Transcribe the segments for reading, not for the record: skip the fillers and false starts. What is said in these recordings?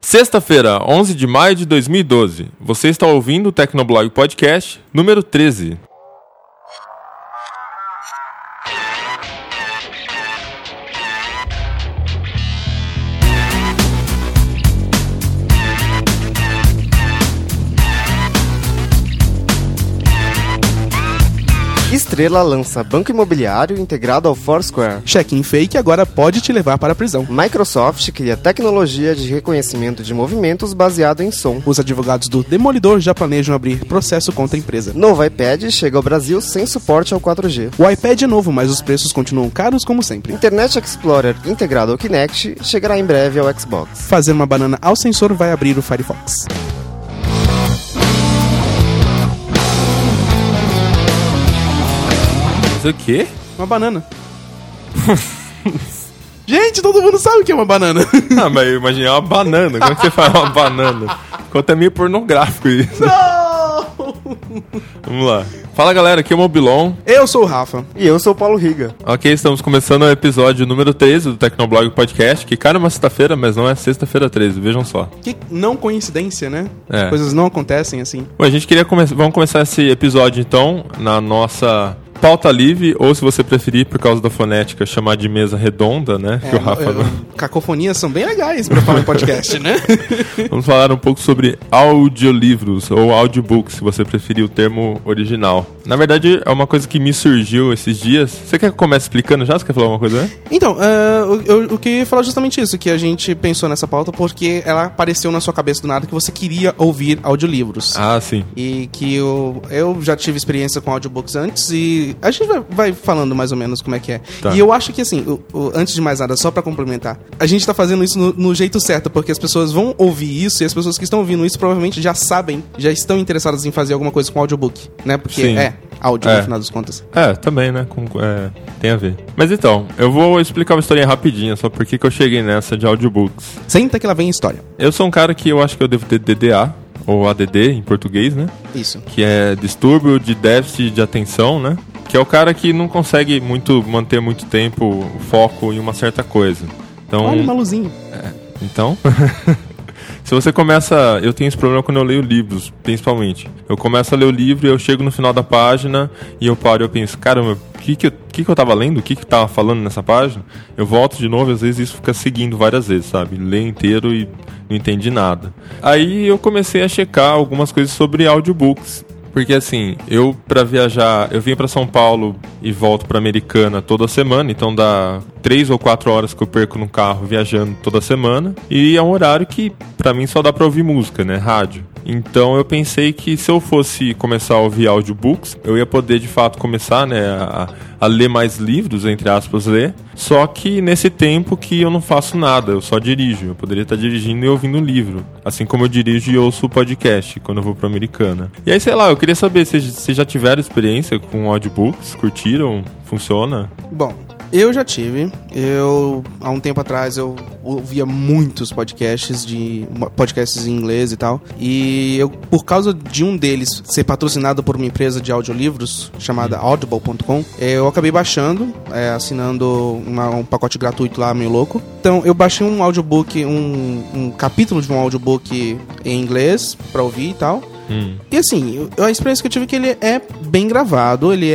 Sexta-feira, 11 de maio de 2012. Você está ouvindo o Tecnoblog Podcast número 13. Estrela lança banco imobiliário integrado ao Foursquare. Check-in fake agora pode te levar para a prisão. Microsoft cria tecnologia de reconhecimento de movimentos baseado em som. Os advogados do Demolidor já planejam abrir processo contra a empresa. Novo iPad chega ao Brasil sem suporte ao 4G. O iPad é novo, mas os preços continuam caros como sempre. Internet Explorer integrado ao Kinect chegará em breve ao Xbox. Fazer uma banana ao sensor vai abrir o Firefox. O quê? Uma banana. Gente, todo mundo sabe o que é uma banana. Ah, mas eu imaginei uma banana. Como é que você fala uma banana? Ficou até meio pornográfico isso. Não! Vamos lá. Fala galera, aqui é o Mobilon. Eu sou o Rafa. E eu sou o Paulo Riga. Ok, estamos começando o episódio número 13 do Tecnoblog Podcast, que cai numa sexta-feira, mas não é sexta-feira 13, vejam só. Que não coincidência, né? É. Coisas não acontecem assim. Bom, a gente queria vamos começar esse episódio então na nossa pauta livre, ou se você preferir, por causa da fonética, chamar de mesa redonda, né? Que o Rafa... Cacofonias são bem legais pra falar em podcast, né? Vamos falar um pouco sobre audiolivros, ou audiobooks, se você preferir o termo original. Na verdade, é uma coisa que me surgiu esses dias. Você quer que eu comece explicando já? Você quer falar alguma coisa, né? Então, eu queria falar justamente isso, que a gente pensou nessa pauta porque ela apareceu na sua cabeça do nada que você queria ouvir audiolivros. Ah, sim. E que eu já tive experiência com audiobooks antes e a gente vai falando mais ou menos como é que é. Tá. E eu acho que, assim, antes de mais nada, só pra complementar, a gente tá fazendo isso no jeito certo, porque as pessoas vão ouvir isso e as pessoas que estão ouvindo isso provavelmente já sabem, já estão interessadas em fazer alguma coisa com audiobook, né? Porque Sim. áudio, no final das contas. Também, né? Tem a ver. Mas então, eu vou explicar uma historinha rapidinha, só porque que eu cheguei nessa de audiobooks. Senta que lá vem a história. Eu sou um cara que eu acho que eu devo ter DDA, ou ADD em português, né? Isso. Que é distúrbio de déficit de atenção, né? Que é o cara que não consegue manter muito tempo o foco em uma certa coisa. Então, olha, maluzinho. Então, se você começa... Eu tenho esse problema quando eu leio livros, principalmente. Eu começo a ler o livro e eu chego no final da página e eu paro e eu penso, caramba, o que eu tava lendo? O que tava falando nessa página? Eu volto de novo e às vezes isso fica seguindo várias vezes, sabe? Leio inteiro e não entendi nada. Aí eu comecei a checar algumas coisas sobre audiobooks. Porque assim, pra viajar, eu vim pra São Paulo e volto pra Americana toda semana, então dá 3 ou 4 horas que eu perco no carro viajando toda semana. E é um horário que pra mim só dá pra ouvir música, né, rádio. Então eu pensei que se eu fosse começar a ouvir audiobooks, eu ia poder de fato começar, né, a ler mais livros, entre aspas, ler. Só que nesse tempo que eu não faço nada, eu só dirijo. Eu poderia estar dirigindo e ouvindo um livro. Assim como eu dirijo e ouço o podcast quando eu vou pra Americana. E aí, sei lá, eu queria saber se vocês já tiveram experiência com audiobooks, curtiram, funciona? Bom, eu já tive. Há um tempo atrás, eu ouvia muitos podcasts em inglês e tal. E por causa de um deles ser patrocinado por uma empresa de audiolivros chamada Audible.com, eu acabei baixando, assinando um pacote gratuito lá, meio louco. Então, eu baixei um audiobook, um capítulo de um audiobook em inglês pra ouvir e tal. E assim, a experiência que eu tive é que ele é bem gravado, ele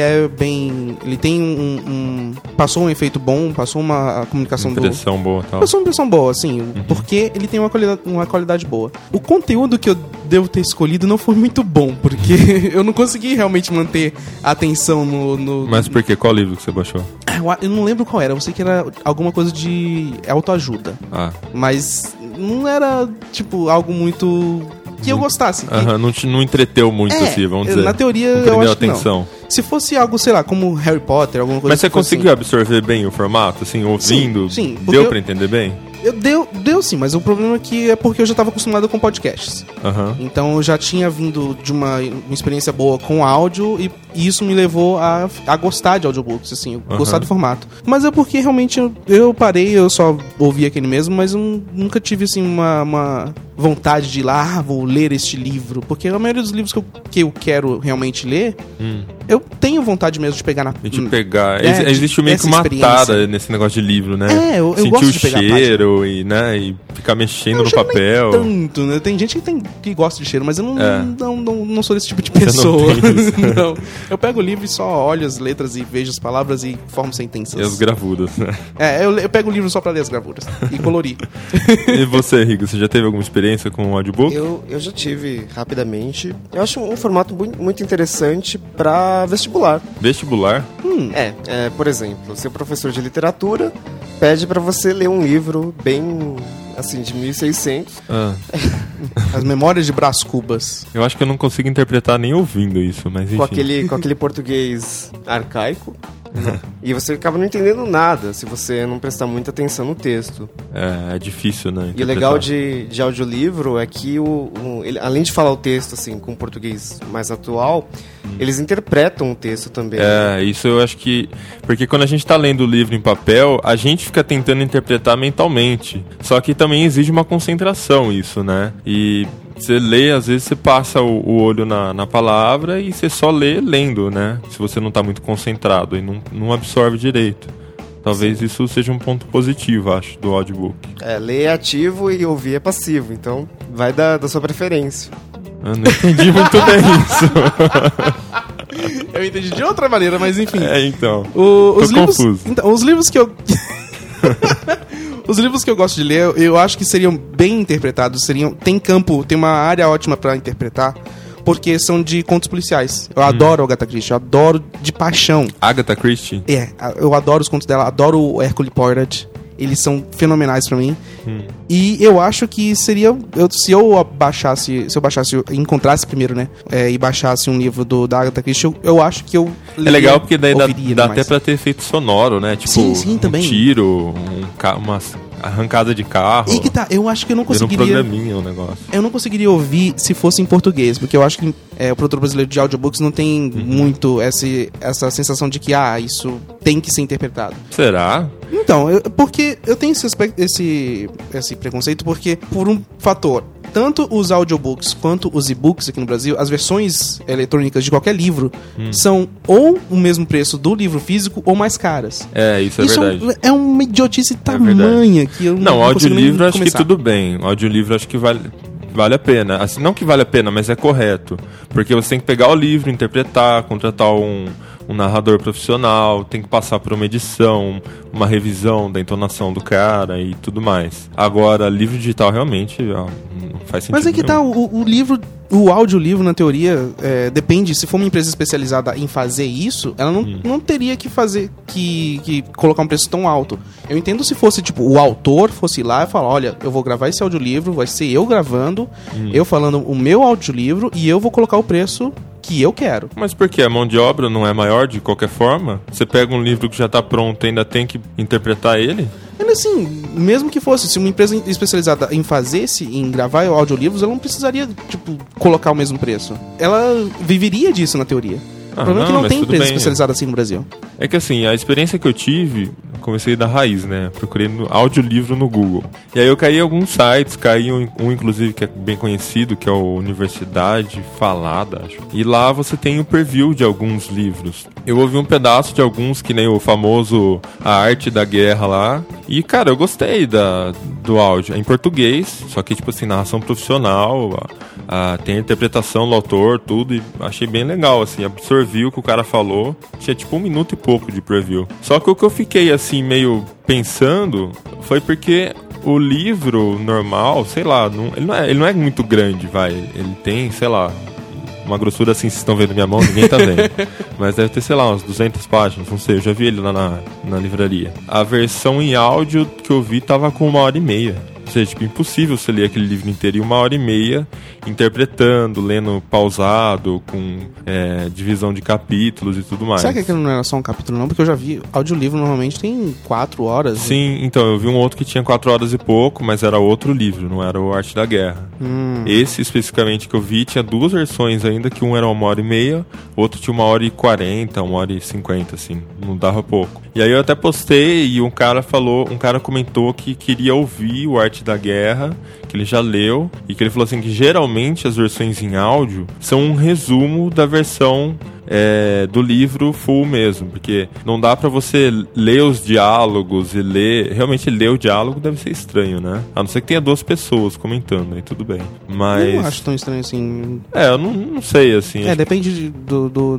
tem passou um efeito bom, passou uma comunicação impressão boa, tal. Passou uma impressão boa, assim, porque ele tem uma qualidade boa. O conteúdo que eu devo ter escolhido não foi muito bom, porque eu não consegui realmente manter a atenção no... Mas por quê? Qual livro que você baixou? Eu não lembro qual era, eu sei que era alguma coisa de autoajuda. Mas não era, tipo, algo muito... que eu gostasse. Não entreteu muito, assim, vamos dizer. Na teoria, não eu acho atenção. Que não. Se fosse algo, sei lá, como Harry Potter, alguma coisa. Mas você conseguiu absorver bem o formato, assim, ouvindo? Sim. Deu pra entender bem? Deu sim, mas o problema é porque eu já estava acostumado com podcasts. Então eu já tinha vindo de uma experiência boa com áudio e isso me levou a gostar de audiobooks, assim, gostar do formato. Mas é porque realmente eu parei, eu só ouvi aquele mesmo, mas eu nunca tive assim uma vontade de ir lá, vou ler este livro, porque a maioria dos livros que eu quero realmente ler, eu tenho vontade mesmo de pegar na... De pegar. É, existe meio que uma tara nesse negócio de livro, né? Eu sentir gosto o de pegar cheiro e ficar mexendo no papel. Nem tanto, né? Tem gente que gosta de cheiro, mas eu não sou desse tipo de Você pessoa. não tem isso. Não. Eu pego o livro e só olho as letras e vejo as palavras e formo sentenças. E as gravuras, né? Eu pego o livro só pra ler as gravuras e colorir. E você, Rigo, você já teve alguma experiência com o audiobook? Eu já tive, rapidamente. Eu acho um formato muito interessante pra vestibular. Vestibular? Por exemplo, seu professor de literatura pede pra você ler um livro bem, assim, de 1600. As Memórias de Brás Cubas. Eu acho que eu não consigo interpretar nem ouvindo isso, mas enfim. Com aquele português arcaico. E você acaba não entendendo nada se você não prestar muita atenção no texto. É difícil, né? E o legal de audiolivro é que, ele, além de falar o texto assim com português mais atual, eles interpretam o texto também. Isso eu acho que... Porque quando a gente tá lendo o livro em papel, a gente fica tentando interpretar mentalmente. Só que também exige uma concentração isso, né? E... Você lê, às vezes você passa o olho na palavra e você só lê lendo, né? Se você não está muito concentrado e não absorve direito. Talvez isso seja um ponto positivo, acho, do audiobook. Ler é ativo e ouvir é passivo, então vai da sua preferência. Eu não entendi muito bem isso. Eu entendi de outra maneira, mas enfim. Então. Os livros, confuso. Então, os livros que eu... Os livros que eu gosto de ler, eu acho que seriam bem interpretados, tem uma área ótima pra interpretar, porque são de contos policiais. Eu adoro a Agatha Christie, eu adoro de paixão. Agatha Christie? Eu adoro os contos dela, adoro o Hercule Poirot. Eles são fenomenais pra mim. E eu acho que seria... Se eu encontrasse primeiro, né? E baixasse um livro da Agatha Christie, eu acho que eu leria, é legal porque daí dá até pra ter efeito sonoro, né? Tipo, sim, também. Um tiro, uma arrancada de carro. E que tá, eu acho que eu não conseguiria... um programinha o negócio. Eu não conseguiria ouvir se fosse em português, porque eu acho que o produtor brasileiro de audiobooks não tem muito essa sensação de que, isso tem que ser interpretado. Será? Então, porque eu tenho esse preconceito, porque por um fator, tanto os audiobooks quanto os e-books aqui no Brasil, as versões eletrônicas de qualquer livro são ou o mesmo preço do livro físico ou mais caras. Isso é verdade. É uma idiotice tamanha que eu não consigo nem audiolivro acho começar. que tudo bem. O audiolivro acho que vale a pena. Assim, não que vale a pena, mas é correto. Porque você tem que pegar o livro, interpretar, contratar um narrador profissional, tem que passar por uma edição, uma revisão da entonação do cara e tudo mais. Agora, livro digital realmente não faz sentido. Mas é que tá, o livro, o audiolivro, na teoria, depende, se for uma empresa especializada em fazer isso, ela não teria que fazer, que colocar um preço tão alto. Eu entendo se fosse, tipo, o autor fosse lá e falar, olha, eu vou gravar esse audiolivro, vai ser eu gravando, eu falando o meu audiolivro e eu vou colocar o preço que eu quero. Mas por que? A mão de obra não é maior de qualquer forma? Você pega um livro que já tá pronto e ainda tem que interpretar ele? Ainda assim, mesmo que fosse, se uma empresa especializada em em gravar audiolivros, ela não precisaria, tipo, colocar o mesmo preço. Ela viveria disso, na teoria. O problema é que não tem empresa especializada assim no Brasil. É que assim, a experiência que eu tive, comecei da raiz, né? Procurei audiolivro no Google. E aí eu caí em alguns sites, caí um inclusive que é bem conhecido, que é o Universidade Falada, acho. E lá você tem o preview de alguns livros. Eu ouvi um pedaço de alguns, que nem o famoso A Arte da Guerra lá. E, cara, eu gostei do áudio. É em português, só que, tipo assim, narração profissional, tem a interpretação do autor, tudo. E achei bem legal, assim, absorvi o que o cara falou. Tinha, tipo, 1 minuto e pouco de preview. Só que o que eu fiquei, assim, meio pensando foi porque o livro normal, sei lá, ele não é muito grande, vai. Ele tem, sei lá, uma grossura assim, vocês estão vendo minha mão, ninguém tá vendo. Mas deve ter, sei lá, umas 200 páginas, não sei, eu já vi ele lá na livraria. A versão em áudio que eu vi tava com 1h30. Ou seja, tipo, impossível você ler aquele livro inteiro em 1h30, interpretando, lendo pausado, com divisão de capítulos e tudo mais. Será que aquilo não era só um capítulo não? Porque eu já vi, audiolivro normalmente tem 4 horas. Sim, então, eu vi um outro que tinha 4 horas e pouco, mas era outro livro, não era o Arte da Guerra. Esse, especificamente, que eu vi, tinha 2 versões ainda, que um era 1h30, outro tinha 1h40, 1h50, assim, não dava pouco. E aí eu até postei e um cara comentou que queria ouvir o Arte da Guerra, que ele já leu, e que ele falou assim que geralmente as versões em áudio são um resumo da versão do livro full mesmo, porque não dá pra você ler os diálogos e realmente ler o diálogo deve ser estranho, né? A não ser que tenha 2 pessoas comentando, aí tudo bem. Mas... Eu não acho tão estranho assim. eu não sei, assim. Depende do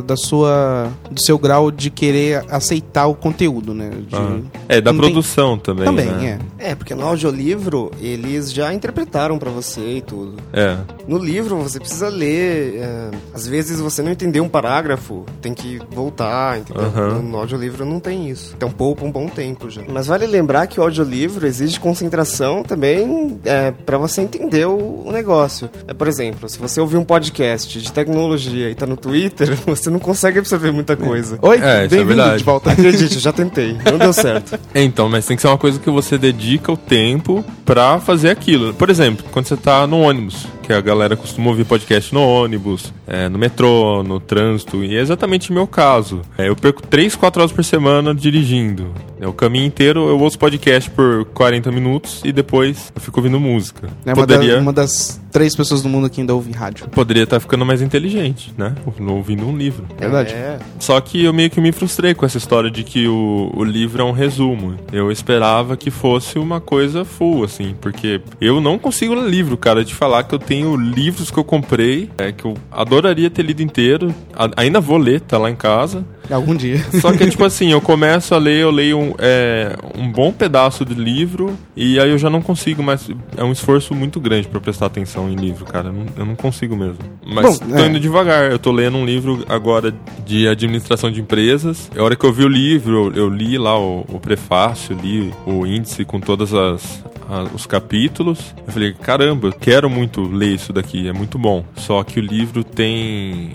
seu grau de querer aceitar o conteúdo, né? Da produção também, né? Porque no audiolivro eles já interpretaram pra você e tudo. No livro você precisa ler, às vezes você não entendeu um parágrafo, tem que voltar, entendeu? No audiolivro não tem isso. Então poupa um bom tempo já. Mas vale lembrar que o audiolivro exige concentração também pra você entender o negócio. Por exemplo, se você ouvir um podcast de tecnologia e tá no Twitter, você não consegue absorver muita coisa. Oi, bem-vindo de volta. Acredite, eu já tentei, não deu certo. Então, mas tem que ser uma coisa que você dedica o tempo pra fazer aquilo. Por exemplo, quando você tá no ônibus, que a galera costuma ouvir podcast no ônibus, no metrô, no trânsito, e é exatamente o meu caso. Eu perco 3-4 horas por semana dirigindo. O caminho inteiro eu ouço podcast por 40 minutos e depois eu fico ouvindo música. Uma das 3 pessoas do mundo que ainda ouve rádio. Poderia estar ficando mais inteligente, né? Ouvindo um livro. Verdade. Só que eu meio que me frustrei com essa história de que o livro é um resumo. Eu esperava que fosse uma coisa full, assim, porque eu não consigo ler livro, cara, de falar que eu tenho livros que eu comprei, que eu adoraria ter lido inteiro. Ainda vou ler, tá lá em casa. Algum dia. Só que, tipo assim, eu começo a ler, eu leio um bom pedaço de livro e aí eu já não consigo mais. É um esforço muito grande pra prestar atenção em livro, cara. Eu não consigo mesmo. Mas tô indo devagar. Eu tô lendo um livro agora de administração de empresas. A hora que eu vi o livro, eu li lá o prefácio, li o índice com todas os capítulos. Eu falei, caramba, eu quero muito ler isso daqui, é muito bom. Só que o livro tem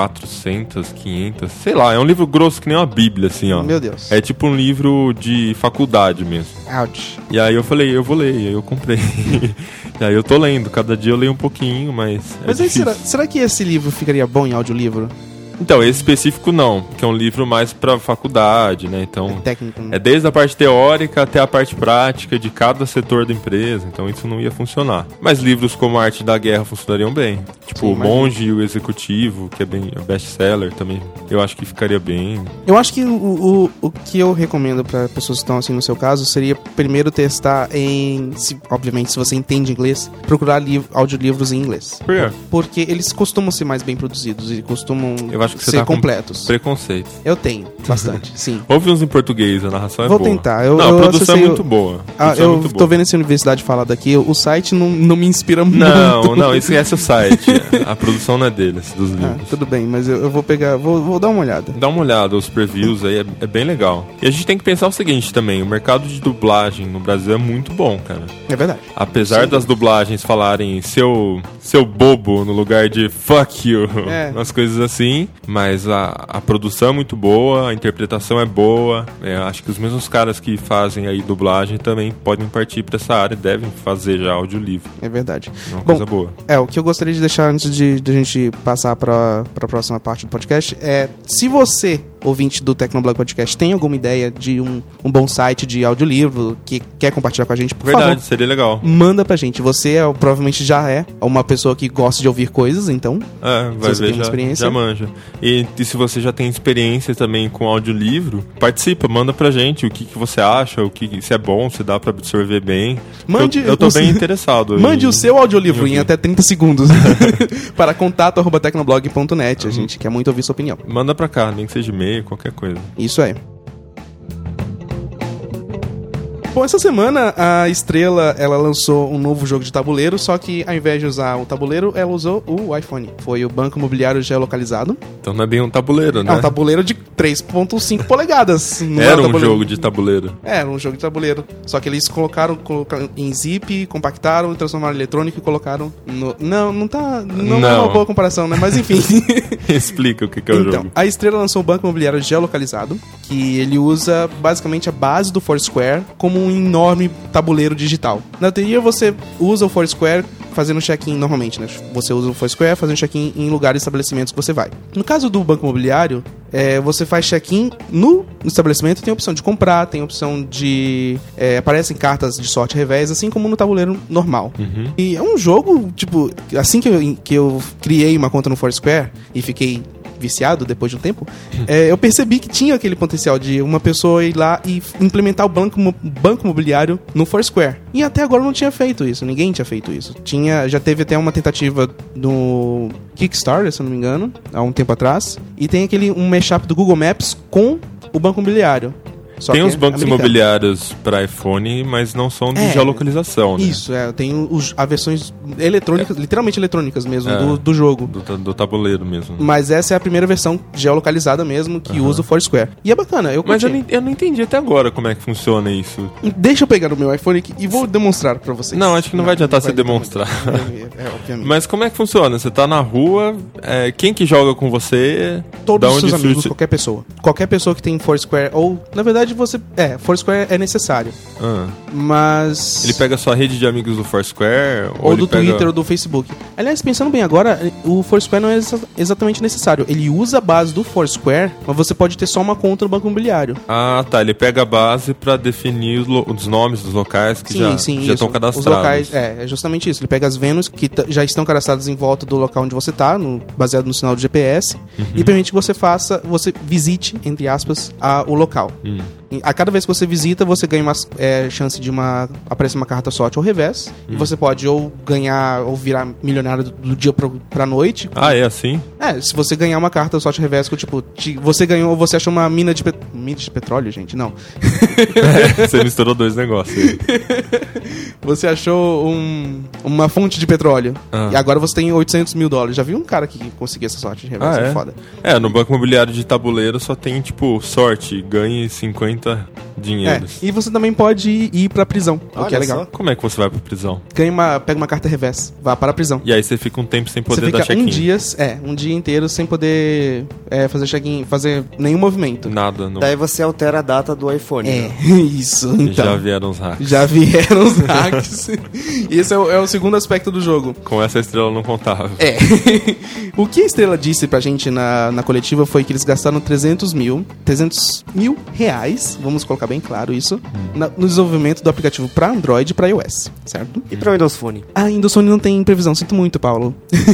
400, 500, sei lá, é um livro grosso que nem uma bíblia, assim, ó. Meu Deus. É tipo um livro de faculdade mesmo. Ouch. E aí eu falei, eu vou ler, e aí eu comprei. E aí eu tô lendo, cada dia eu leio um pouquinho, mas Mas aí será que esse livro ficaria bom em audiolivro? Então, esse específico não, que é um livro mais pra faculdade, né? Então, técnico, né? É desde a parte teórica até a parte prática de cada setor da empresa, então isso não ia funcionar. Mas livros como A Arte da Guerra funcionariam bem. Tipo, O Monge e o Executivo, que é bem best-seller também, eu acho que ficaria bem. Eu acho que o que eu recomendo pra pessoas que estão assim no seu caso seria primeiro testar obviamente, se você entende inglês, procurar audiolivros em inglês. Por quê? Porque eles costumam ser mais bem produzidos e costumam acho que você ser tá completos. Com preconceito. Eu tenho, bastante, sim. Ouve uns em português, a narração é boa. Vou tentar. A produção é muito boa. Eu tô vendo essa universidade falar daqui, o site não me inspira muito. Não, esquece o site. A produção não é deles, dos livros. Tudo bem, mas eu vou pegar, vou dar uma olhada. Dá uma olhada, os previews aí é bem legal. E a gente tem que pensar o seguinte também, o mercado de dublagem no Brasil é muito bom, cara. É verdade. Apesar das dublagens falarem seu bobo no lugar de fuck you, umas coisas assim, mas a produção é muito boa, a interpretação é boa. Acho que os mesmos caras que fazem aí dublagem também podem partir pra essa área e devem fazer já audiolivro. É verdade. É uma coisa boa. O que eu gostaria de deixar antes de a gente passar pra próxima parte do podcast é, se você, ouvinte do Tecnoblog Podcast, tem alguma ideia de um bom site de audiolivro que quer compartilhar com a gente, por favor, seria legal. Manda pra gente. Você provavelmente já é uma pessoa que gosta de ouvir coisas, então vai ver, já manja. E se você já tem experiência também com audiolivro, participa, manda pra gente o que você acha, se é bom, se dá pra absorver bem. Eu tô bem interessado. Mande o seu audiolivro em até 30 segundos para contato@tecnoblog.net. A gente quer muito ouvir sua opinião. Manda pra cá, nem que seja e-mail, qualquer coisa. Isso aí. Bom, essa semana a Estrela, ela lançou um novo jogo de tabuleiro, só que ao invés de usar o tabuleiro, ela usou o iPhone. Foi o Banco Imobiliário Geolocalizado. Então não é bem um tabuleiro, né? É um tabuleiro de 3.5 polegadas. Era um jogo de tabuleiro. Era um jogo de tabuleiro. Só que eles colocaram em zip, compactaram, transformaram em eletrônico e colocaram no... Não é uma boa comparação, né? Mas enfim. Explica o que é o jogo. Então, a Estrela lançou o Banco Imobiliário Geolocalizado, que ele usa basicamente a base do Foursquare como um enorme tabuleiro digital. Na teoria, você usa o Foursquare fazendo check-in normalmente, né? Você usa o Foursquare fazendo check-in em lugares e estabelecimentos que você vai. No caso do Banco Imobiliário, você faz check-in no estabelecimento, tem a opção de comprar, tem a opção de... aparecem cartas de sorte revés, assim como no tabuleiro normal. Uhum. E é um jogo, tipo, assim que eu criei uma conta no Foursquare e fiquei viciado depois de um tempo, eu percebi que tinha aquele potencial de uma pessoa ir lá e implementar o banco imobiliário no Foursquare. E até agora não tinha feito isso, ninguém tinha feito isso. Já teve até uma tentativa do Kickstarter, se eu não me engano, há um tempo atrás, e tem um mashup do Google Maps com o banco imobiliário. Tem uns bancos imobiliários para iPhone, mas não são de geolocalização, né? Isso, tem as versões eletrônicas, literalmente eletrônicas mesmo, do jogo. Do tabuleiro mesmo. Mas essa é a primeira versão geolocalizada mesmo, que usa o Foursquare. E é bacana, Mas eu não entendi até agora como é que funciona isso. Deixa eu pegar o meu iPhone aqui e vou demonstrar pra vocês. Não, acho que não vai adiantar você demonstrar. Obviamente. Mas como é que funciona? Você tá na rua, quem que joga com você? Todos os seus amigos, qualquer pessoa. Qualquer pessoa que tem Foursquare, ou, na verdade, Foursquare é necessário. Mas... Ele pega a sua rede de amigos do Foursquare? Ou do Twitter ou do Facebook. Aliás, pensando bem agora, o Foursquare não é exatamente necessário. Ele usa a base do Foursquare, mas você pode ter só uma conta no banco imobiliário. Ah, tá. Ele pega a base pra definir os nomes dos locais que já estão cadastrados. Os locais, é justamente isso. Ele pega as Vênus que já estão cadastradas em volta do local onde você tá, baseado no sinal do GPS, e permite que você visite, entre aspas, o local. A cada vez que você visita, você ganha uma chance de aparecer uma carta sorte ao revés. E você pode ou ganhar ou virar milionário do dia pra noite. Ah, é assim? Se você ganhar uma carta sorte ao revés, você ganhou, você achou uma mina de petróleo, gente, não. Você misturou dois negócios aí. Você achou uma fonte de petróleo. E agora você tem $800 mil. Já vi um cara que conseguiu essa sorte de revés, é foda. No banco imobiliário de tabuleiro só tem, sorte, ganhe 50 dinheiros. E você também pode ir pra prisão, o que é legal. Só. Como é que você vai pra prisão? Pega uma carta revés, vá para a prisão. E aí você fica um tempo sem poder dar check-in. Um dia inteiro sem poder fazer check-in, fazer nenhum movimento. Nada. Não. Daí você altera a data do iPhone. Isso. Então. Já vieram os hacks. Esse é o segundo aspecto do jogo. Com essa estrela não contava. O que a estrela disse pra gente na coletiva foi que eles gastaram 300 mil reais, vamos colocar bem claro isso, no desenvolvimento do aplicativo pra Android e pra iOS, certo? E pra Windows Phone? Windows Phone não tem previsão, sinto muito, Paulo.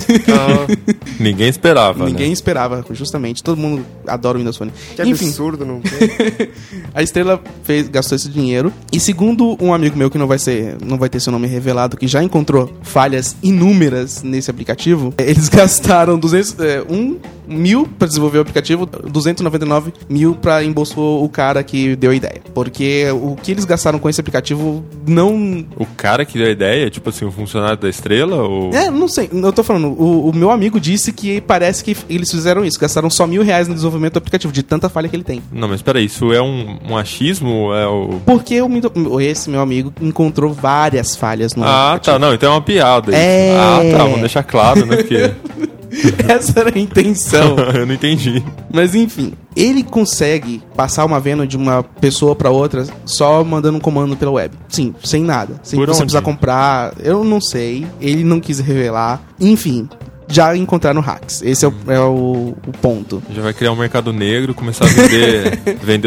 Ninguém esperava, Ninguém esperava, justamente. Todo mundo adora o Windows Phone. Que absurdo, não tem? A estrela gastou esse dinheiro e, segundo um amigo meu que não vai ter seu nome revelado, que já encontrou falhas inúmeras nesse aplicativo, eles gastaram 1 mil pra desenvolver o aplicativo, 299 mil pra embolsou o cara que deu a ideia. Porque o que eles gastaram com esse aplicativo não... O cara que deu a ideia? Tipo assim, o funcionário da estrela? Ou... não sei. Eu tô falando, o meu amigo disse que parece que eles fizeram isso. Gastaram só R$1.000 no desenvolvimento do aplicativo, de tanta falha que ele tem. Não, mas peraí, isso é um achismo? Porque esse meu amigo encontrou várias falhas no aplicativo. Tá. Não, então é uma piada. Vamos deixar claro, né? Porque... Essa era a intenção. Eu não entendi. Mas enfim, ele consegue passar uma venda de uma pessoa pra outra só mandando um comando pela web. Sim, sem nada. Sem você precisar comprar. Eu não sei. Ele não quis revelar. Enfim, já encontraram hacks. Esse é o ponto. Já vai criar um mercado negro, começar a vender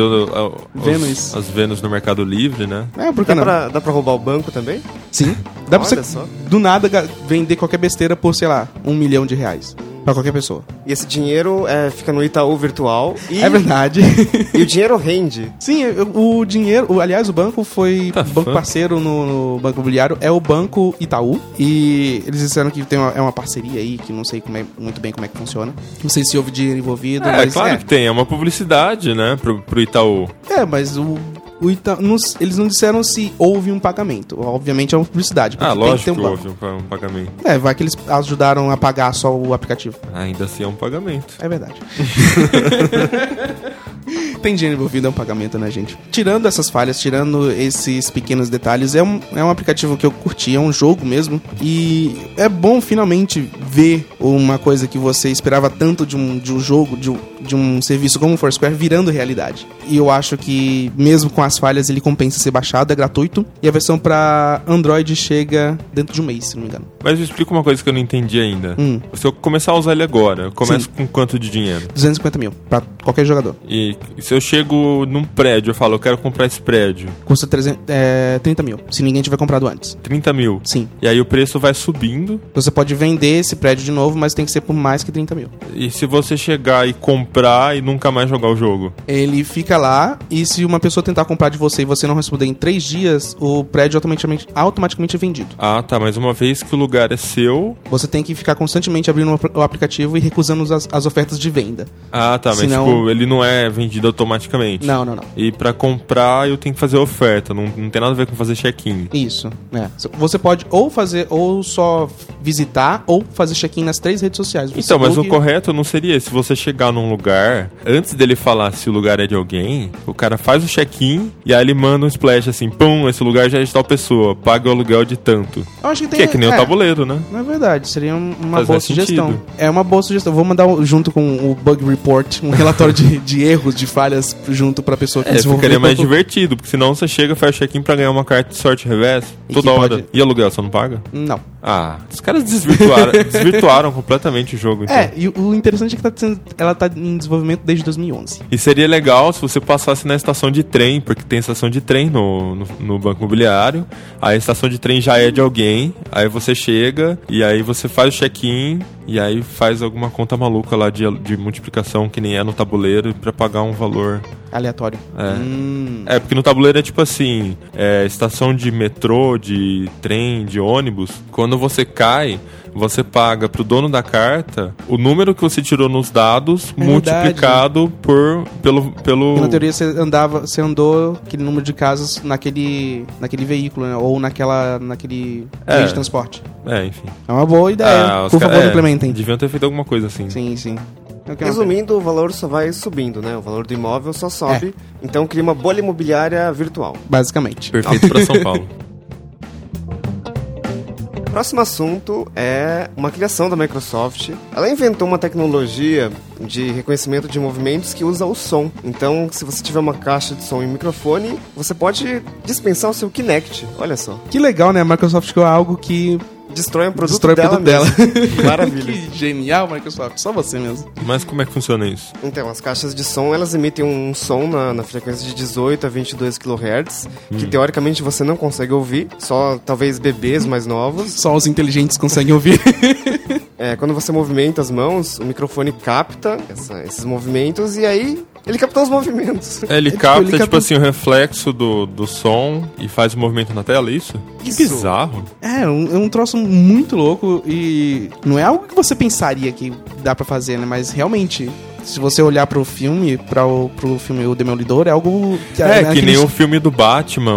as Vênus no Mercado Livre, né? Porque dá pra roubar o banco também? Sim. Dá pra você, do nada, vender qualquer besteira por, sei lá, R$1 milhão. Pra qualquer pessoa. E esse dinheiro fica no Itaú virtual. É verdade. E o dinheiro rende. Sim, o dinheiro... Aliás, o banco foi... banco parceiro no Banco Imobiliário é o Banco Itaú. E eles disseram que é uma parceria aí, que não sei muito bem como é que funciona. Não sei se houve dinheiro envolvido. Mas claro que tem. É uma publicidade, né? Pro Itaú. Mas eles não disseram se houve um pagamento. Obviamente é uma publicidade. Lógico que houve um pagamento. Vai que eles ajudaram a pagar só o aplicativo. Ainda assim é um pagamento. É verdade. Tem dinheiro envolvido, é um pagamento, né, gente? Tirando essas falhas, tirando esses pequenos detalhes, é um aplicativo que eu curti, é um jogo mesmo. E é bom finalmente ver uma coisa que você esperava tanto de um jogo, um serviço como o Foursquare virando realidade. E eu acho que, mesmo com as falhas, ele compensa ser baixado, é gratuito. E a versão pra Android chega dentro de um mês, se não me engano. Mas me explica uma coisa que eu não entendi ainda. Se eu começar a usar ele agora, eu começo com quanto de dinheiro? 250 mil, pra qualquer jogador. E se eu chego num prédio, eu falo, eu quero comprar esse prédio. Custa 30 mil, se ninguém tiver comprado antes. 30 mil? Sim. E aí o preço vai subindo. Você pode vender esse prédio de novo, mas tem que ser por mais que 30 mil. E se você chegar e comprar e nunca mais jogar o jogo? Ele fica lá, e se uma pessoa tentar comprar de você e você não responder em 3 dias, o prédio automaticamente é vendido. Ah, tá, mas uma vez que o lugar é seu... Você tem que ficar constantemente abrindo o aplicativo e recusando as ofertas de venda. Ah, tá, mas tipo, ele não é vendido automaticamente. Não. E pra comprar eu tenho que fazer oferta, não tem nada a ver com fazer check-in. Isso, Você pode ou só visitar, ou fazer check-in nas 3 redes sociais. Então, mas o correto não seria, se você chegar num lugar, antes dele falar se o lugar é de alguém, o cara faz o check-in e aí ele manda um splash assim, pum, esse lugar já é de tal pessoa, paga o aluguel de tanto. Eu acho que é que nem o tabuleiro, né? Na verdade, seria uma boa sugestão. É uma boa sugestão. Vou mandar junto com o Bug Report um relatório de erros, de falhas junto pra pessoa que desenvolveu. Ficaria mais divertido, porque senão você chega, faz check-in pra ganhar uma carta de sorte reversa toda hora. E aluguel, você não paga? Não. Ah, os caras desvirtuaram completamente o jogo. Então. E o interessante é que ela tá em desenvolvimento desde 2011. E seria legal se você passasse na estação de trem, porque tem estação de trem no Banco Imobiliário. Aí a estação de trem já é de alguém, aí você chega e aí você faz o check-in e aí faz alguma conta maluca lá de multiplicação que nem é no tabuleiro pra pagar um valor aleatório. Porque no tabuleiro é tipo assim, estação de metrô, de trem, de ônibus. Quando você cai, você paga pro dono da carta o número que você tirou nos dados multiplicado pelo... Na teoria você andou aquele número de casas naquele veículo, né? Ou naquele meio de transporte. Enfim. É uma boa ideia. Por favor, implementem. Deviam ter feito alguma coisa assim. Sim. Resumindo, o valor só vai subindo, né? O valor do imóvel só sobe. Então cria uma bolha imobiliária virtual. Basicamente. Perfeito pra São Paulo. O próximo assunto é uma criação da Microsoft. Ela inventou uma tecnologia de reconhecimento de movimentos que usa o som. Então, se você tiver uma caixa de som e um microfone, você pode dispensar o seu Kinect. Olha só. Que legal, né? A Microsoft criou algo que... Destrói o produto dela. Maravilha. Que genial, Microsoft. Só você mesmo. Mas como é que funciona isso? Então, as caixas de som, elas emitem um som na frequência de 18 a 22 kHz, que teoricamente você não consegue ouvir, só talvez bebês mais novos. Só os inteligentes conseguem ouvir. Quando você movimenta as mãos, o microfone capta esses movimentos e aí... Ele captou os movimentos. Ele capta, tipo assim, o reflexo do som e faz o movimento na tela, isso? Que bizarro. É um troço muito louco e não é algo que você pensaria que dá pra fazer, né? Mas realmente... Se você olhar pro filme, pro filme O Demolidor, é algo... Que nem o filme do Batman,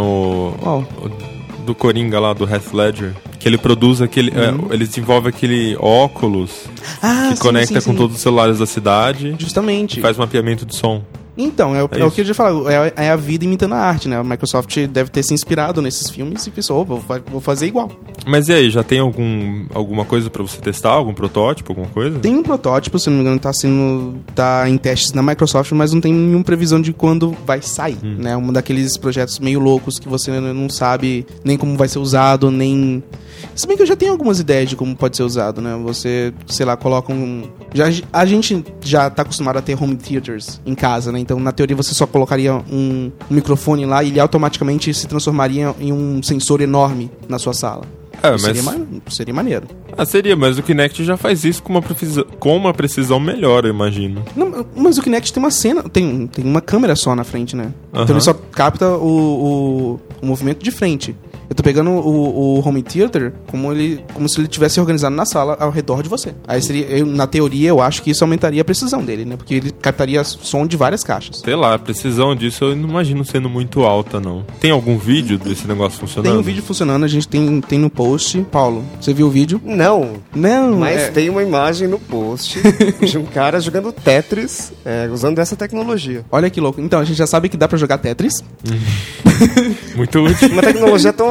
do Coringa lá, do Heath Ledger. Que ele produz aquele... ele desenvolve aquele óculos que conecta com todos os celulares da cidade. Justamente. E faz mapeamento de som. Então, é o que eu já falei, é a vida imitando a arte, né? A Microsoft deve ter se inspirado nesses filmes e pensou, vou fazer igual. Mas e aí, já tem alguma coisa pra você testar? Algum protótipo, alguma coisa? Tem um protótipo, se não me engano, tá em testes na Microsoft, mas não tem nenhuma previsão de quando vai sair, né? Um daqueles projetos meio loucos que você não sabe nem como vai ser usado, nem... Se bem que eu já tenho algumas ideias de como pode ser usado, né? Você, sei lá, coloca a gente já tá acostumado a ter home theaters em casa, né? Então, na teoria, você só colocaria um microfone lá e ele automaticamente se transformaria em um sensor enorme na sua sala. Seria maneiro. Seria, mas o Kinect já faz isso com uma precisão melhor, eu imagino. Não, mas o Kinect tem uma cena, tem uma câmera só na frente, né? Então ele só capta o movimento de frente. Eu tô pegando o home theater como se ele tivesse organizado na sala ao redor de você. Aí seria, na teoria, eu acho que isso aumentaria a precisão dele, né? Porque ele captaria som de várias caixas. Sei lá, a precisão disso eu não imagino sendo muito alta, não. Tem algum vídeo desse negócio funcionando? Tem um vídeo funcionando, a gente tem no post. Paulo, você viu o vídeo? Não. Mas tem uma imagem no post de um cara jogando Tetris usando essa tecnologia. Olha que louco. Então, a gente já sabe que dá pra jogar Tetris. Muito útil. Uma tecnologia tão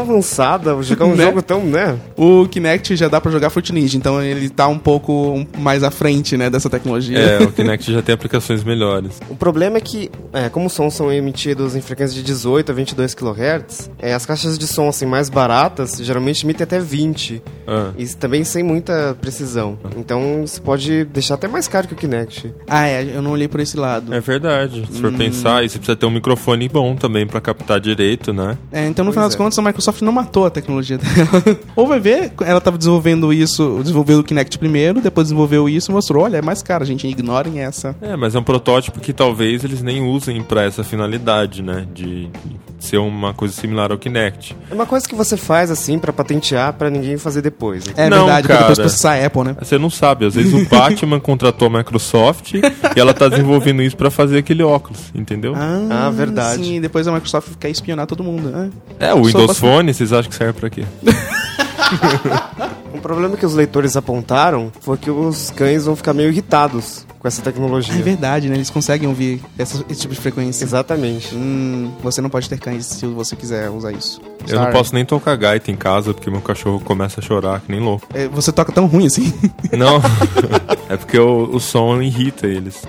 avançada, jogar um jogo tão, né? O Kinect já dá pra jogar Fruit Ninja, então ele tá um pouco mais à frente, né, dessa tecnologia. O Kinect já tem aplicações melhores. O problema é que, como os sons são emitidos em frequência de 18 a 22 kHz, as caixas de som assim, mais baratas geralmente emitem até 20. E também sem muita precisão. Então isso pode deixar até mais caro que o Kinect. Eu não olhei por esse lado. É verdade. Se for pensar, e você precisa ter um microfone bom também pra captar direito, né? Então no final das contas a Microsoft não matou a tecnologia dela. Ou vai ver, ela tava desenvolveu o Kinect primeiro, depois desenvolveu isso e mostrou, olha, é mais caro, gente, ignorem essa. Mas é um protótipo que talvez eles nem usem pra essa finalidade, né? De ser uma coisa similar ao Kinect. É uma coisa que você faz assim pra patentear pra ninguém fazer depois. É não, verdade, cara, depois processar a Apple, né? Você não sabe, às vezes o Batman contratou a Microsoft e ela tá desenvolvendo isso pra fazer aquele óculos, entendeu? Verdade. Sim, depois a Microsoft quer espionar todo mundo, né? O Windows Phone, vocês acham que serve pra quê? Um problema que os leitores apontaram foi que os cães vão ficar meio irritados com essa tecnologia. É verdade, né? Eles conseguem ouvir esse tipo de frequência. Exatamente. Você não pode ter cães se você quiser usar isso. Eu não posso nem tocar gaita em casa porque meu cachorro começa a chorar que nem louco. Você toca tão ruim assim? Não, é porque o som irrita eles.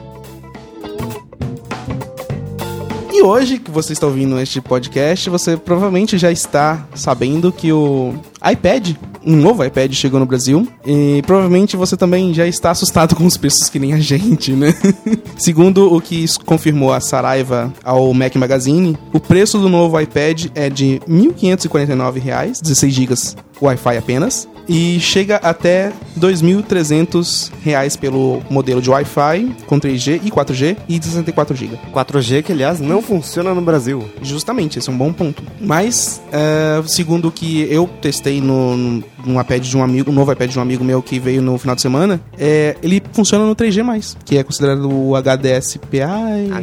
E hoje que você está ouvindo este podcast, você provavelmente já está sabendo que o iPad, um novo iPad chegou no Brasil. E provavelmente você também já está assustado com os preços que nem a gente, né? Segundo o que confirmou a Saraiva ao Mac Magazine, o preço do novo iPad é de R$ 1.549, 16 GB Wi-Fi apenas. E chega até R$ 2.300 pelo modelo de Wi-Fi com 3G e 4G e 64 GB. 4G que, aliás, não funciona no Brasil. Justamente, esse é um bom ponto. Mas, segundo o que eu testei no iPad de um amigo, um novo iPad de um amigo meu que veio no final de semana, ele funciona no 3G+, que é considerado o HDSPA.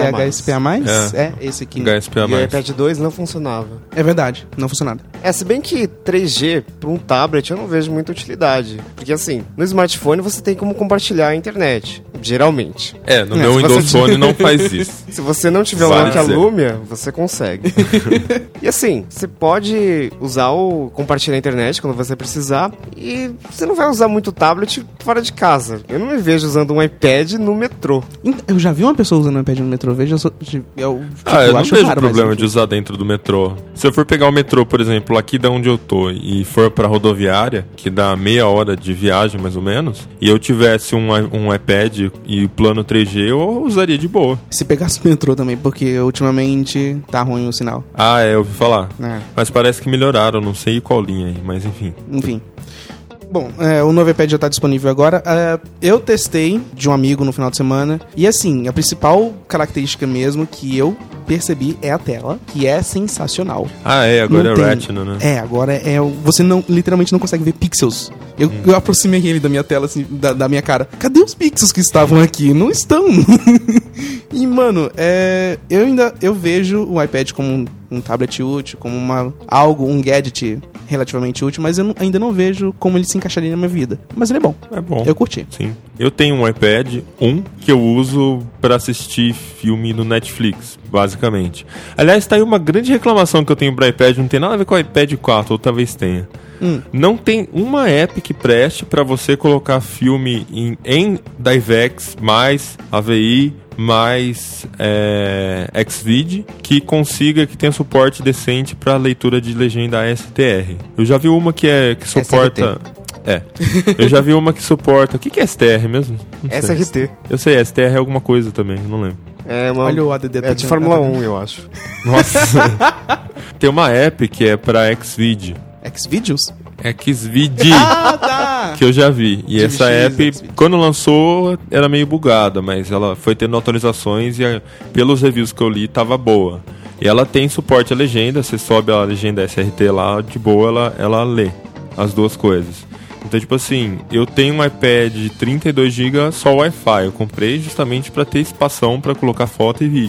Esse aqui. HSPA+. E o iPad 2 não funcionava. É verdade, não funcionava. Se bem que 3G para um tablet eu não vejo muita utilidade. Porque assim, no smartphone você tem como compartilhar a internet, geralmente. No meu Windows Phone não faz isso. Se você não tiver um Nokia Lumia, você consegue. E assim, você pode usar o compartilhar a internet quando você precisar, e você não vai usar muito o tablet fora de casa. Eu não me vejo usando um iPad no metrô. Eu já vi uma pessoa usando um iPad no metrô, eu não vejo problema de usar dentro do metrô. Se eu for pegar o metrô, por exemplo, aqui da onde eu tô, e for pra rodoviária, que dá meia hora de viagem mais ou menos, e eu tivesse um iPad e plano 3G, eu usaria de boa. Se pegasse o metrô também, porque ultimamente tá ruim o sinal. Eu ouvi falar. Mas parece que melhoraram, não sei qual linha aí, mas enfim. Bom, o novo iPad já está disponível agora. Eu testei de um amigo no final de semana. E assim, a principal característica mesmo que eu percebi é a tela, que é sensacional. Agora é Retina, né? Agora você literalmente não consegue ver pixels. Eu aproximei ele da minha tela, assim, da minha cara. Cadê os pixels que estavam aqui? Não estão. E, mano, eu vejo o iPad como um tablet útil, como um gadget relativamente útil, mas eu ainda não vejo como ele se encaixaria na minha vida. Mas ele é bom. É bom. Eu curti. Sim. Eu tenho um iPad, que eu uso pra assistir filme no Netflix, basicamente. Aliás, tá aí uma grande reclamação que eu tenho pro iPad, não tem nada a ver com o iPad 4, ou talvez tenha. Não tem uma app que preste pra você colocar filme em DivX, mais AVI, mais Xvid, que tenha suporte decente para leitura de legenda STR. Eu já vi uma que suporta... Eu já vi uma que suporta... O que é STR mesmo? SRT. Eu sei, STR é alguma coisa também, não lembro. Olha o ADD. É de Fórmula 1, eu acho. Nossa. Tem uma app que é pra Xvid. Xvideos? Xvid. Tá! Que eu já vi. E essa app, quando lançou, era meio bugada, mas ela foi tendo atualizações e pelos reviews que eu li, tava boa. E ela tem suporte à legenda, você sobe a legenda SRT lá, de boa, ela lê as duas coisas. Então, tipo assim, eu tenho um iPad de 32 GB só Wi-Fi. Eu comprei justamente para ter espação para colocar foto e vídeo.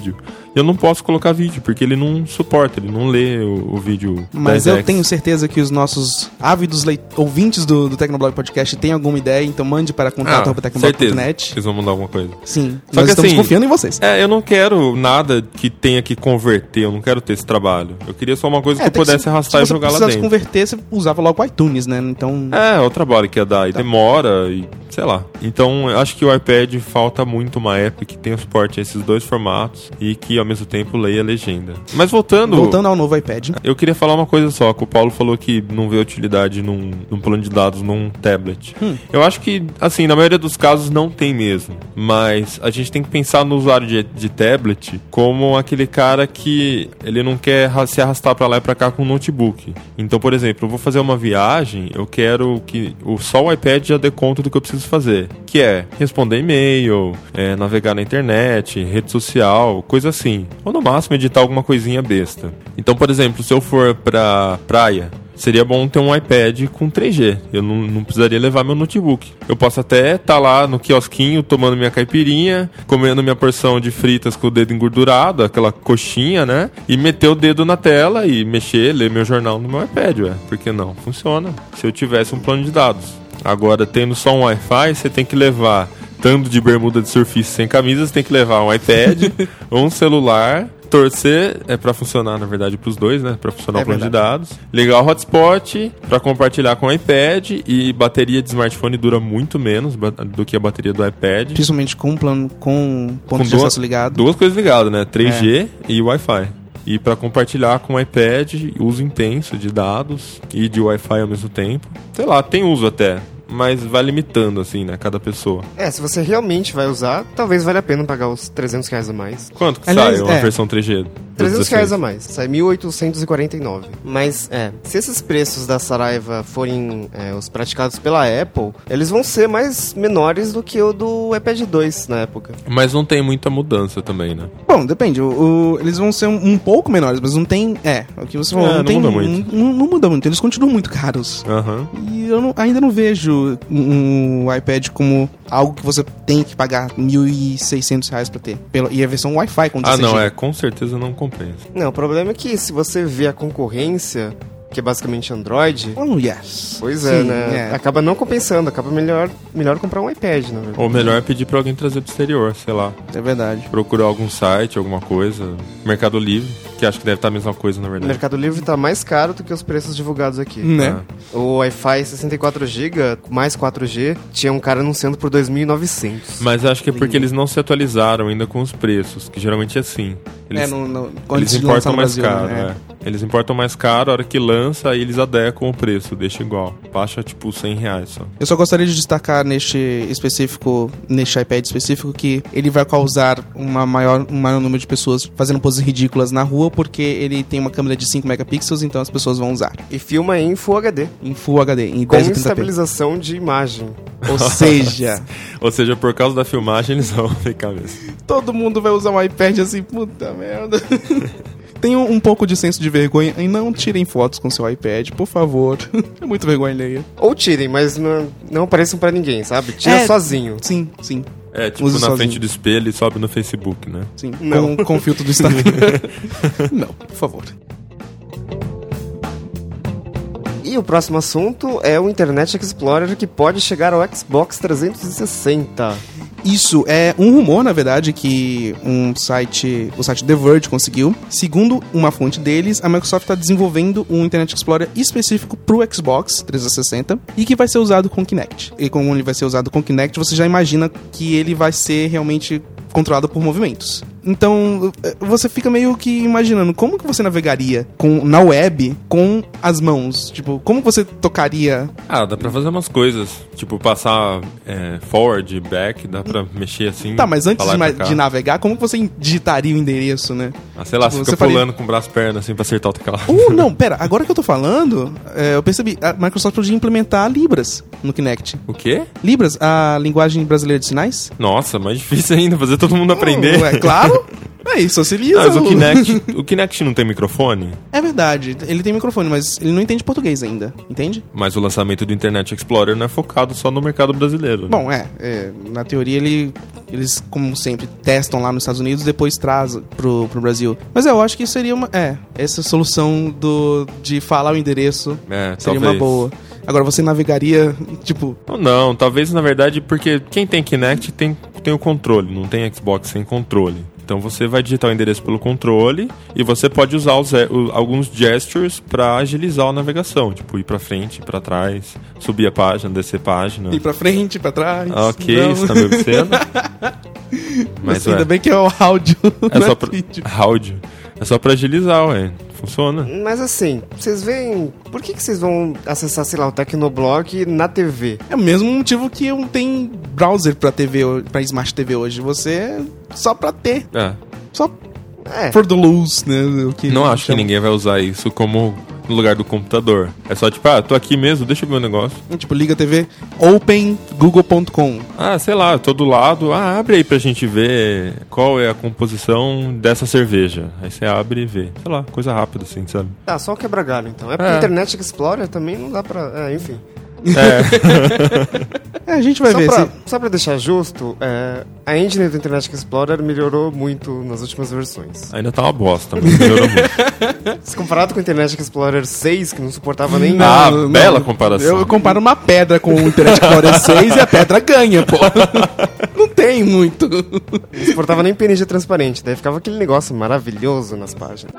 eu não posso colocar vídeo, porque ele não suporta, ele não lê o vídeo. Mas eu tenho certeza que os nossos ávidos ouvintes do Tecnoblog Podcast têm alguma ideia, então mande para contato@tecnoblog.net. Vocês vão mandar alguma coisa. Sim, só nós estamos confiando em vocês. Eu não quero nada que tenha que converter, eu não quero ter esse trabalho. Eu queria só uma coisa que eu pudesse arrastar e jogar lá dentro. Se você converter, você usava logo o iTunes, né? Então... É o trabalho que ia dar, e demora, e sei lá. Então, eu acho que o iPad falta muito uma app que tenha suporte a esses dois formatos e que, ao mesmo tempo, leia a legenda. Mas voltando ao novo iPad. Eu queria falar uma coisa só, que o Paulo falou que não vê utilidade num plano de dados num tablet. Eu acho que, assim, na maioria dos casos não tem mesmo. Mas a gente tem que pensar no usuário de tablet como aquele cara que ele não quer se arrastar pra lá e pra cá com um notebook. Então, por exemplo, eu vou fazer uma viagem, eu quero que só o iPad já dê conta do que eu preciso fazer. Que é responder e-mail, navegar na internet, rede social, coisa assim. Ou no máximo editar alguma coisinha besta. Então, por exemplo, se eu for pra praia, seria bom ter um iPad com 3G. Eu não precisaria levar meu notebook. Eu posso até estar lá no quiosquinho, tomando minha caipirinha, comendo minha porção de fritas com o dedo engordurado, aquela coxinha, né? E meter o dedo na tela e mexer, ler meu jornal no meu iPad, Por que não? Funciona. Se eu tivesse um plano de dados. Agora, tendo só um Wi-Fi, você tem que levar, estando de bermuda de surfista sem camisa, você tem que levar um iPad, um celular, torcer, pra funcionar, na verdade, pros dois, né? Pra funcionar o plano de dados. Ligar o hotspot pra compartilhar com o iPad, e bateria de smartphone dura muito menos do que a bateria do iPad. Principalmente com ponto de acesso ligado. Duas coisas ligadas, né? 3G e Wi-Fi. E para compartilhar com o iPad, uso intenso de dados e de Wi-Fi ao mesmo tempo. Sei lá, tem uso até, mas vai limitando, assim, né, cada pessoa. Se você realmente vai usar, talvez valha a pena pagar os R$300 a mais. Quanto que sai uma versão 3G? R$300 a mais, sai 1.849. Mas, se esses preços da Saraiva forem os praticados pela Apple, eles vão ser menores do que o do iPad 2 na época. Mas não tem muita mudança também, né? Bom, depende. Eles vão ser um pouco menores, mas não tem... o que você falou, não muda muito. Não muda muito, eles continuam muito caros. E eu ainda não vejo um iPad como algo que você tem que pagar R$1.600 pra ter. E a versão Wi-Fi com 16GB. Com certeza não compensa. Não, o problema é que se você vê a concorrência, que é basicamente Android... yes. Pois é, né? Acaba não compensando, acaba melhor comprar um iPad, na verdade. Ou melhor é pedir pra alguém trazer pro exterior, sei lá. É verdade. Procurar algum site, alguma coisa. Mercado Livre, que acho que deve estar a mesma coisa, na verdade. O Mercado Livre tá mais caro do que os preços divulgados aqui. Né? O Wi-Fi 64GB, mais 4G, tinha um cara anunciando por 2.900. Mas acho que é porque eles não se atualizaram ainda com os preços, que geralmente é assim. Eles importam mais caro, né? Eles importam mais caro, a hora que lança, aí eles adequam o preço, deixa igual. Baixa tipo R$100 só. Eu só gostaria de destacar neste iPad específico, que ele vai causar um maior número de pessoas fazendo poses ridículas na rua, porque ele tem uma câmera de 5 megapixels, então as pessoas vão usar. E filma em Full HD. Em Full HD, em 1080p. Com estabilização de imagem. Ou seja, por causa da filmagem eles vão ficar mesmo. Todo mundo vai usar um iPad assim, puta merda. Tenham um pouco de senso de vergonha e não tirem fotos com seu iPad, por favor. É muito vergonha alheia. Ou tirem, mas não apareçam pra ninguém, sabe? Tira sozinho. Sim. Tipo na frente do espelho e sobe no Facebook, né? Sim, com filtro do Instagram. Não, por favor. E o próximo assunto é o Internet Explorer, que pode chegar ao Xbox 360. Isso é um rumor, na verdade, que o site The Verge conseguiu. Segundo uma fonte deles, a Microsoft está desenvolvendo um Internet Explorer específico para o Xbox 360 e que vai ser usado com Kinect. E como ele vai ser usado com Kinect, você já imagina que ele vai ser realmente controlado por movimentos. Então, você fica meio que imaginando como que você navegaria na web com as mãos. Tipo, como você tocaria? Dá pra fazer umas coisas. Tipo, passar forward, back, dá pra mexer assim. Tá, mas antes de navegar, como que você digitaria o endereço, né? Sei lá, tipo, você fica pulando com o braço e perna assim pra acertar o teclado. Não, pera, agora que eu tô falando, eu percebi, a Microsoft podia implementar Libras no Kinect. O quê? Libras, a linguagem brasileira de sinais. Nossa, mais difícil ainda, fazer todo mundo aprender. Claro. Aí, socializa. Mas o Kinect não tem microfone? É verdade, ele tem microfone, mas ele não entende português ainda, entende? Mas o lançamento do Internet Explorer não é focado só no mercado brasileiro. Né? Bom, na teoria eles, como sempre, testam lá nos Estados Unidos e depois trazem pro Brasil. Mas eu acho que seria essa solução de falar o endereço seria uma boa. Agora, você navegaria, tipo... Não, talvez, na verdade, porque quem tem Kinect tem o controle, não tem Xbox sem controle. Então você vai digitar o endereço pelo controle e você pode usar alguns gestures para agilizar a navegação, tipo ir para frente, para trás, subir a página, descer a página. Ir para frente, para trás. Ok, você tá me observando? Mas ainda bem que é o áudio. Áudio. É só pra agilizar, ué. Funciona. Mas assim, vocês veem... Por que vocês vão acessar, sei lá, o Tecnoblog na TV? É o mesmo motivo que eu tenho browser pra TV, pra Smart TV hoje. Você só pra ter. Só for the lose, né? Não acho que ninguém vai usar isso como no lugar do computador. É só tipo, tô aqui mesmo, deixa eu ver o negócio. Tipo, liga a TV, open google.com. Sei lá, tô do lado. Abre aí pra gente ver qual é a composição dessa cerveja. Aí você abre e vê. Sei lá, coisa rápida assim, sabe? Só quebra galho então. É porque Internet Explorer também não dá pra... enfim. A gente vai ver. Só pra deixar justo, a engine do Internet Explorer melhorou muito nas últimas versões. Ainda tá uma bosta, mas melhorou muito. Se comparado com o Internet Explorer 6, que não suportava nem... Bela comparação. Eu comparo uma pedra com o Internet Explorer 6 e a pedra ganha, pô. Não tem muito. Não suportava nem PNG transparente, daí ficava aquele negócio maravilhoso nas páginas.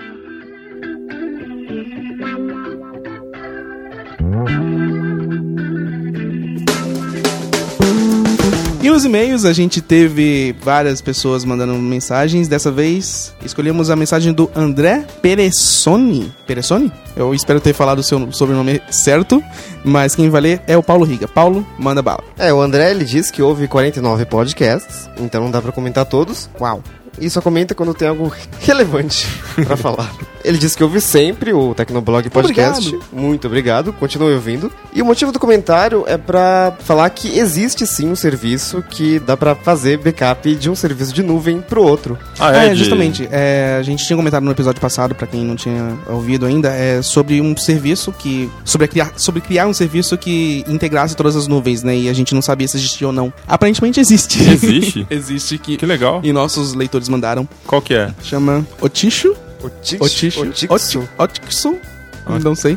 E nos e-mails a gente teve várias pessoas mandando mensagens. Dessa vez escolhemos a mensagem do André Peressoni. Peressoni? Eu espero ter falado o seu sobrenome certo, mas quem vai ler é o Paulo Riga. Paulo, manda bala. O André, ele diz que ouve 49 podcasts, então não dá pra comentar todos. Uau. E só comenta quando tem algo relevante pra falar. Ele diz que ouve sempre o Tecnoblog Podcast. Obrigado. Muito obrigado, continue ouvindo. E o motivo do comentário é pra falar que existe sim um serviço que dá pra fazer backup de um serviço de nuvem pro outro. Justamente. A gente tinha comentado no episódio passado, pra quem não tinha ouvido ainda, sobre um serviço que... Sobre criar um serviço que integrasse todas as nuvens, né? E a gente não sabia se existia ou não. Aparentemente existe. Existe? Existe. Que legal. E nossos leitores mandaram. Qual que é? Chama Otisho. Otixo? Não sei.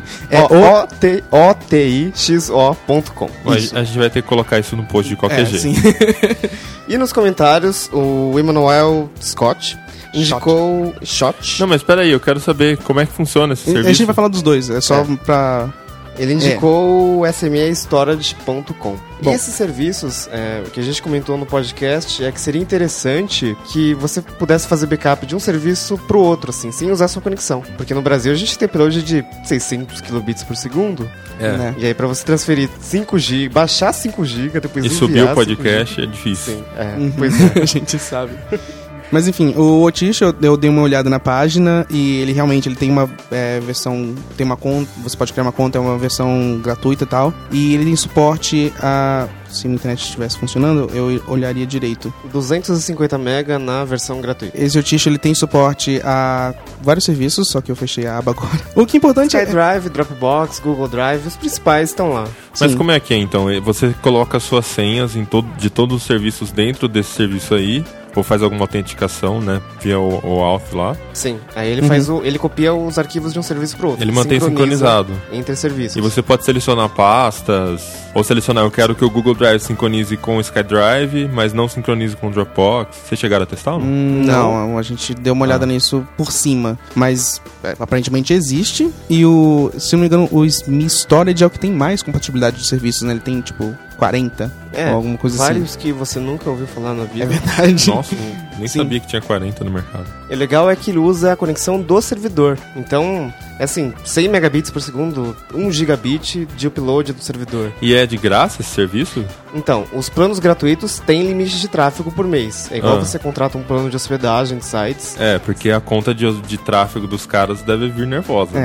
otixo.com. A gente vai ter que colocar isso no post de qualquer jeito. Sim. E nos comentários, o Emmanuel Scott indicou Shot. Não, mas espera aí, eu quero saber como é que funciona esse serviço. A gente vai falar dos dois, é só pra... Ele indicou o smestorage.com. E esses serviços, que a gente comentou no podcast, é que seria interessante que você pudesse fazer backup de um serviço pro outro, assim, sem usar sua conexão. Porque no Brasil a gente tem upload de 600 kilobits por segundo. Né? E aí pra você transferir 5 GB, baixar 5 GB, depois enviar... E subir o podcast é difícil. Sim, pois é. A gente sabe. Mas enfim, o Otisho, eu dei uma olhada na página e ele realmente tem uma versão, tem uma conta, você pode criar uma conta, é uma versão gratuita e tal. E ele tem suporte a... Se a internet estivesse funcionando, eu olharia direito. 250 MB na versão gratuita. Esse Otisho, ele tem suporte a vários serviços, só que eu fechei a aba agora. O que é importante SkyDrive, Dropbox, Google Drive, os principais estão lá. Mas Sim. Como é que é, então? Você coloca suas senhas de todos os serviços dentro desse serviço aí, ou faz alguma autenticação, né, via o auth lá. Sim, aí ele faz ele copia os arquivos de um serviço pro outro. Ele mantém sincronizado entre serviços. E você pode selecionar pastas, ou selecionar, eu quero que o Google Drive sincronize com o SkyDrive, mas não sincronize com o Dropbox. Vocês chegaram a testar? Não, a gente deu uma olhada nisso por cima, mas aparentemente existe. E se não me engano, o Mi Storage é o que tem mais compatibilidade de serviços, né? Ele tem, tipo, 40, ou alguma coisa vários assim. Que você nunca ouviu falar na vida. É verdade. Nossa, nem sabia que tinha 40 no mercado. O legal é que ele usa a conexão do servidor. Então, assim, 100 megabits por segundo, 1 gigabit de upload do servidor. E é de graça esse serviço? Então, os planos gratuitos têm limite de tráfego por mês. É igual você contrata um plano de hospedagem de sites. Porque a conta de tráfego dos caras deve vir nervosa. Né?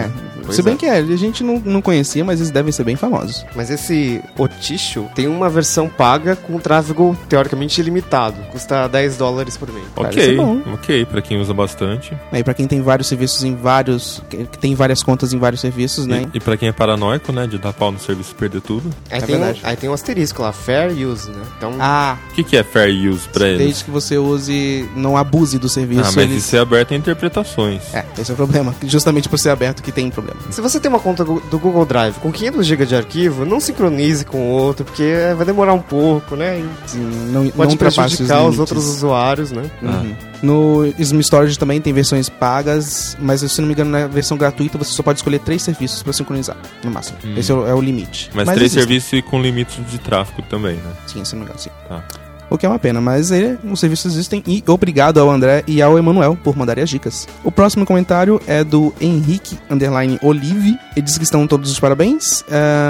Se bem que a gente não conhecia, mas eles devem ser bem famosos. Mas esse Otisho tem uma versão paga com tráfego teoricamente ilimitado. Custa $10 por mês. Ok, pra quem usa bastante. E pra quem tem vários serviços que tem várias contas em vários serviços, né? E pra quem é paranoico, né, de dar pau no serviço e perder tudo. Aí tem um asterisco lá, fair use, né? Então... O que é fair use pra eles? Desde que você use, não abuse do serviço. Mas isso é aberto a interpretações. Esse é o problema. Justamente por ser aberto que tem problema. Se você tem uma conta do Google Drive com 500 GB de arquivo, não sincronize com o outro, porque vai demorar um pouco, né? Sim, não pode prejudicar os outros usuários, né? No Sm Storage também tem versões pagas, mas se não me engano, na versão gratuita você só pode escolher 3 serviços para sincronizar, no máximo. Esse é o limite. Mas 3 serviços com limite de tráfego também, né? Sim, se não me engano, sim. Tá. O que é uma pena, mas os serviços existem e obrigado ao André e ao Emanuel por mandarem as dicas. O próximo comentário é do Henrique_Olive. Ele diz que estão todos os parabéns,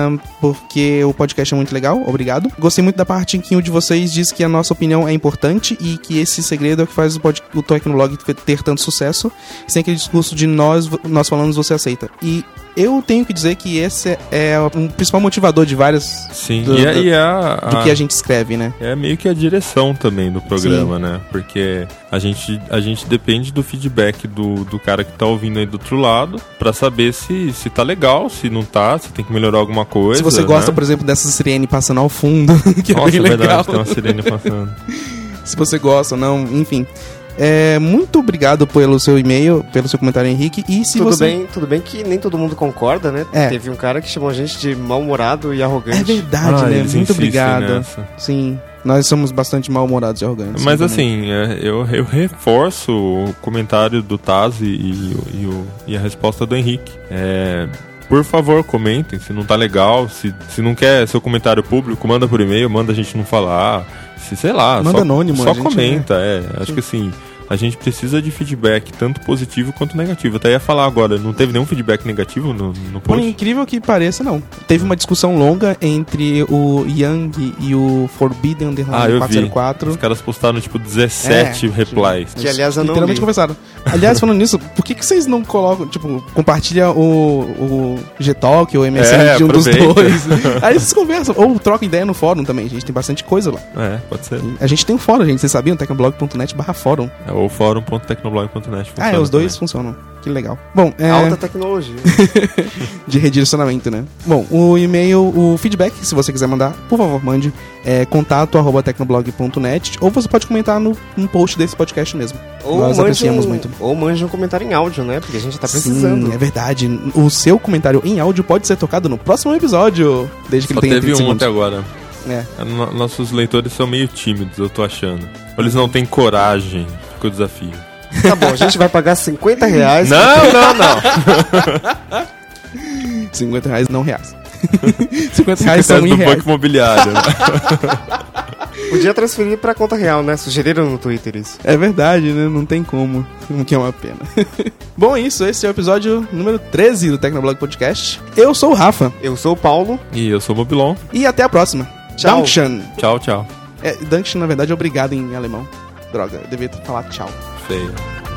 porque o podcast é muito legal, obrigado. Gostei muito da parte em que um de vocês diz que a nossa opinião é importante e que esse segredo é o que faz o Tecnoblog ter tanto sucesso. Sem aquele discurso de nós falamos, você aceita. E eu tenho que dizer que esse é o principal motivador de várias... Sim, do que a gente escreve, né? É meio que a direção também do programa, né? Porque a gente depende do feedback do cara que tá ouvindo aí do outro lado pra saber se tá legal, se não tá, se tem que melhorar alguma coisa. Se você gosta, por exemplo, dessa sirene passando ao fundo, que é bem legal. Verdade, tem uma sirene passando. Se você gosta ou não, enfim... muito obrigado pelo seu e-mail, pelo seu comentário, Henrique. E se tudo bem que nem todo mundo concorda, né? Teve um cara que chamou a gente de mal-humorado e arrogante. É verdade, né? Muito obrigado. Nessa. Sim, nós somos bastante mal-humorados e arrogantes. Mas assim, eu reforço o comentário do Taz e a resposta do Henrique. Por favor, comentem. Se não tá legal, se não quer seu comentário público, manda por e-mail, manda a gente não falar. Sei lá, manda anônimo, só comenta. Acho que assim, a gente precisa de feedback, tanto positivo quanto negativo. Até ia falar agora, não teve nenhum feedback negativo no post? Por incrível que pareça, não. Teve uma discussão longa entre o Young e o Forbidden 404. Os caras postaram, 17 replies. Que, aliás, eu não literalmente conversaram. Aliás, falando nisso, por que vocês não colocam, compartilha o Gtalk ou o MSN de um dos dois? Aí vocês conversam. Ou trocam ideia no fórum também. A gente tem bastante coisa lá. Pode ser. A gente tem um fórum, gente. Vocês sabiam? tecnoblog.net/fórum. Ou fórum.tecnoblog.net. Os dois funcionam. Que legal. Bom, alta tecnologia. De redirecionamento, né? Bom, o e-mail, o feedback, se você quiser mandar, por favor, mande. contato@tecnoblog.net. Ou você pode comentar no post desse podcast mesmo. Nós apreciamos muito. Ou mande um comentário em áudio, né? Porque a gente tá precisando. Sim, é verdade. O seu comentário em áudio pode ser tocado no próximo episódio. Desde que ele tenha 30 segundos. Até agora. Nossos leitores são meio tímidos, eu tô achando. Eles não têm coragem. Fica o desafio. Tá bom, a gente vai pagar R$50. Não. R$50 não reais. R$50 são no banco imobiliário. Né? Podia transferir pra conta real, né? Sugeriram no Twitter isso. É verdade, né? Não tem como. O que é uma pena. Bom, é isso. Esse é o episódio número 13 do Tecnoblog Podcast. Eu sou o Rafa. Eu sou o Paulo. E eu sou o Mobilon. E até a próxima. Tchau. Dankeschön. Tchau. Dankeschön, na verdade, é obrigado em alemão. Droga, eu devia falar tchau. Feio.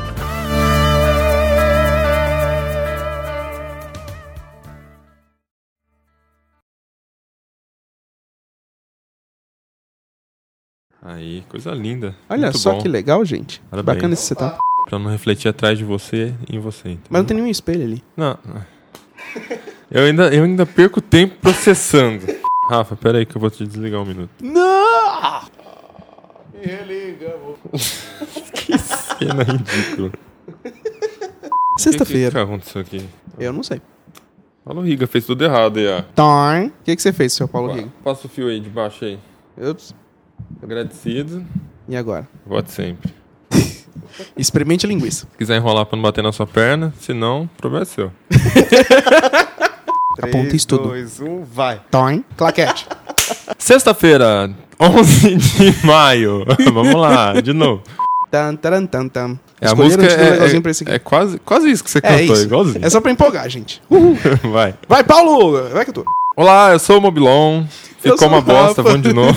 Aí, coisa linda. Olha muito só bom. Que legal, gente. Parabéns. Bacana esse setup. Pra não refletir atrás de você e em você. Entendeu? Mas não tem nenhum espelho ali. Não. Eu ainda perco tempo processando. Rafa, pera aí que eu vou te desligar um minuto. Não! Religa, Que cena ridícula. Sexta-feira. O que aconteceu aqui? Eu não sei. Paulo Riga fez tudo errado aí, ó. O que você fez, seu Paulo Riga? Passa o fio aí de baixo aí. Ups. Agradecido. E agora? Vote sempre. Experimente a linguiça. Se quiser enrolar pra não bater na sua perna, se não, o problema é seu. 3, isso tudo. 2, 1, vai. Claquete. Sexta-feira, 11 de maio. Vamos lá, de novo. A música é quase isso que você cantou, igualzinho. É só pra empolgar, gente. Vai. Vai, Paulo! Vai que eu tô. Olá, eu sou o Mobilon. Ficou uma bosta, vamos de novo.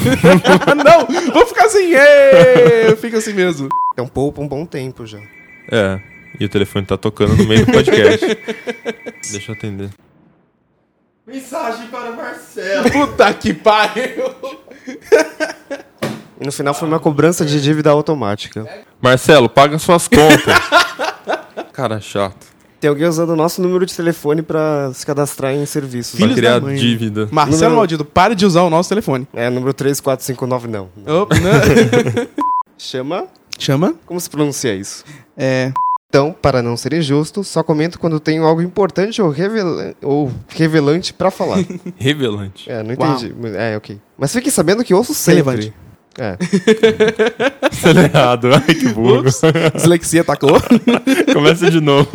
Não, vou ficar assim. Fica assim mesmo. É um pouco um bom tempo já. E o telefone tá tocando no meio do podcast. Deixa eu atender. Mensagem para o Marcelo. Puta que pariu. E no final foi uma cobrança de dívida automática. Marcelo, paga suas contas. Cara chato. Tem alguém usando o nosso número de telefone pra se cadastrar em serviços. Pra criar dívida. Marcelo Maldito, pare de usar o nosso telefone. É, número 3459 não. Opa, não. Chama? Como se pronuncia isso? É... Então, para não ser injusto, só comento quando tenho algo importante ou revelante pra falar. Revelante? É, não entendi. É, ok. Mas fiquem sabendo que ouço sempre. Relevante. É. Acelerado. Ai, que burro. Dislexia atacou. Começa de novo.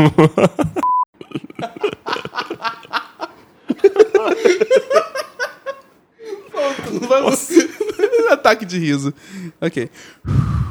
Vamos. Ataque de riso. Ok.